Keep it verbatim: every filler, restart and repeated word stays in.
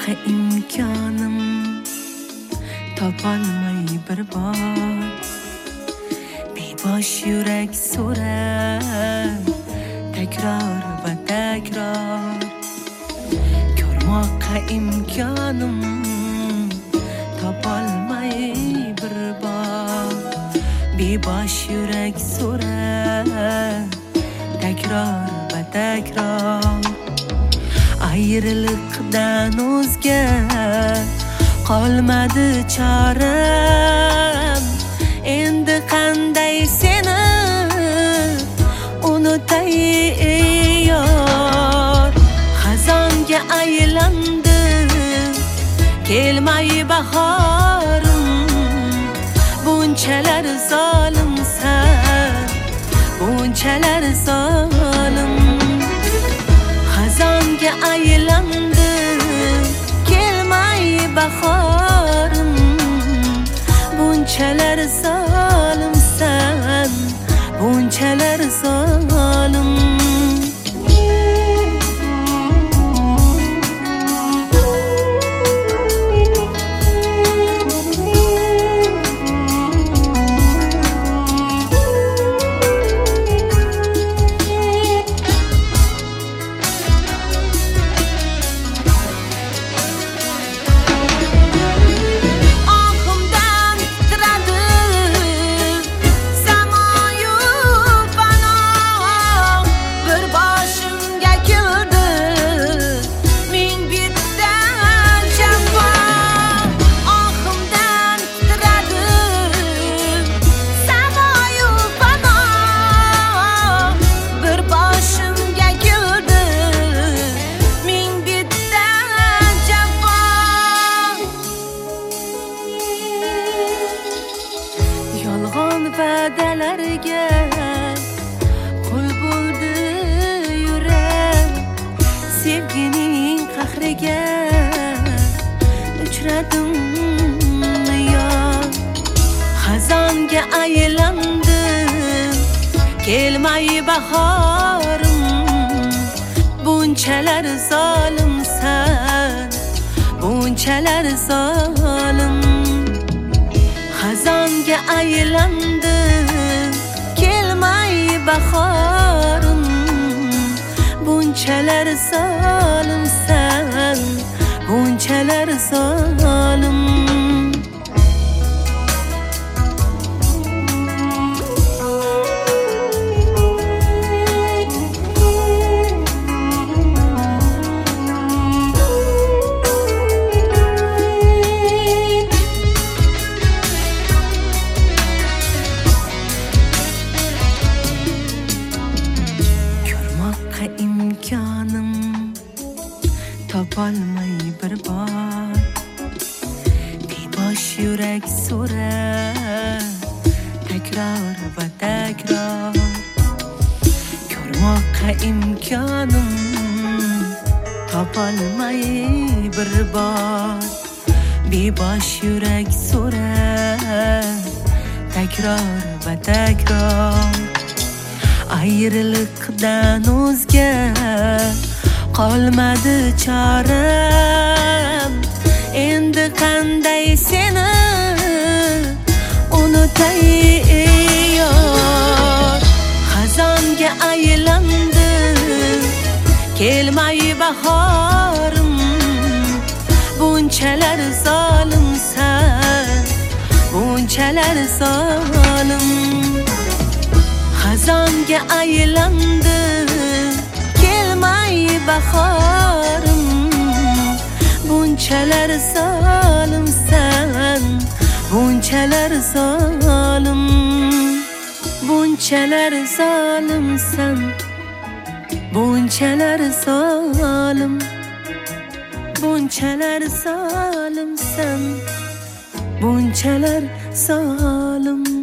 Ko'rmoqqa imkonim topolmay bir bor Bebosh yurak so'rar takror va takror Ko'rmoqqa imkonim topolmay bir bor Bebosh yurak so'rar takror va takror Ayriliqdan o'zga qolmadi choram Endi qanday seni unutay ey yor Xazonga aylandi kelmay bahorim Bunchalar zolimsan bunchalar zolim Xazonga aylandi kelmay bahorim Bunchalar zolimsan bunchalar zolim Yolg'on va'dalarga qul bo'ldi yurak Sevgining qahriga uchradim yon Xazonga aylandim kelmay bahorim Bunchalar zolimsan bunchalar zolim Xazonga aylandim kelmay bahorim Bunchalar zolimsan bunchalar zolim imkonim topolmay bir bor Bebosh yurak so'rar takror va takror Ko'rmoqqa imkonim topolmay bir bor Bebosh yurak so'rar takror va takror Ayriliqdan o'zga qolmadi choram Endi qanday seni unutay ey yor Xazonga aylandi kelmay bahorim Bunchalar zolimsan bunchalar zolim Xazonga aylandim kelmay bahorim Bunchalar zolimsan bunchalar zolim Bunchalar zolimsan bunchalar zolim Bunchalar zolimsan bunchalar zolim